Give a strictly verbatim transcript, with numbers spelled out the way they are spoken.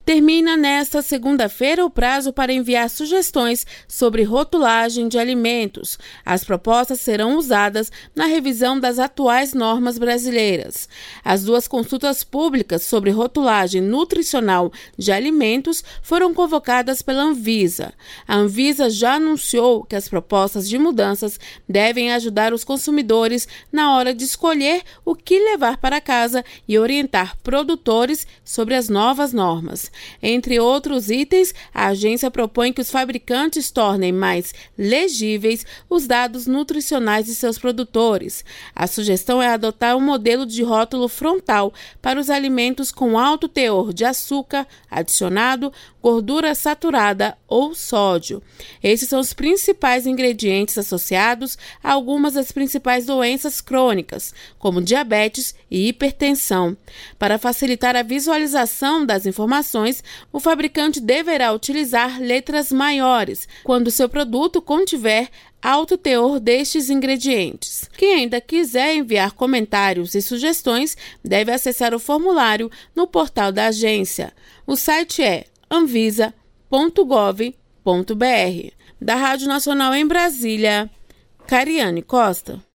Termina nesta segunda-feira o prazo para enviar sugestões sobre rotulagem de alimentos. As propostas serão usadas na revisão das atuais normas brasileiras. As duas consultas públicas sobre rotulagem nutricional de alimentos foram convocadas pela Anvisa. A Anvisa já anunciou que as propostas de mudanças devem ajudar os consumidores na hora de escolher o que levar para casa e orientar produtores sobre as novas normas. Entre outros itens, a agência propõe que os fabricantes tornem mais legíveis os dados nutricionais de seus produtores. A sugestão é adotar um modelo de rótulo frontal para os alimentos com alto teor de açúcar adicionado, gordura saturada ou sódio. Esses são os principais ingredientes associados a algumas das principais doenças crônicas, como diabetes e hipertensão. Para facilitar a visualização das informações, o fabricante deverá utilizar letras maiores quando seu produto contiver alto teor destes ingredientes. Quem ainda quiser enviar comentários e sugestões deve acessar o formulário no portal da agência. O site é anvisa ponto gov ponto br. Da Rádio Nacional em Brasília, Cariane Costa.